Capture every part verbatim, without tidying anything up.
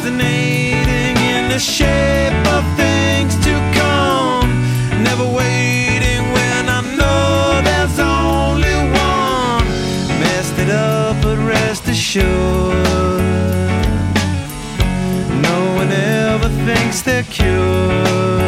resonating in the shape of things to come. Never waiting when I know there's only one. Messed it up, but rest assured, no one ever thinks they're cured.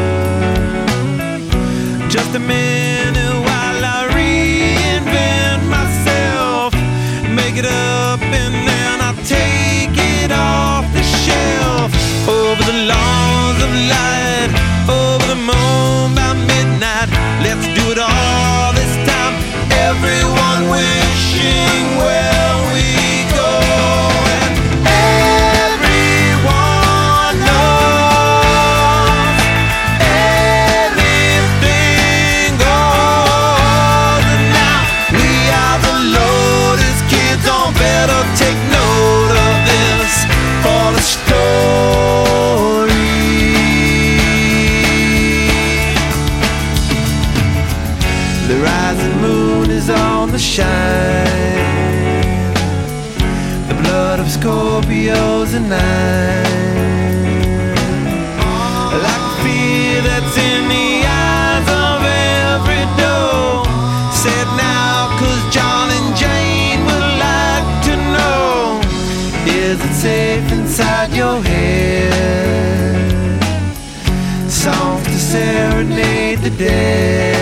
Just a minute while I reinvent myself, make it up, and then I take it off the shelf. Over the lawns of light, over the moon by midnight. Let's do it all this time. Everyone wishing where we go, and everyone knows anything goes. And now we are the Lotus kids. On better take note of this for the story. The rising moon is on the shine, the blood of Scorpios and nine, like the fear that's in the eyes of every door. Said now, 'cause John and Jane would like to know, is it safe inside your head? Songs to serenade the dead.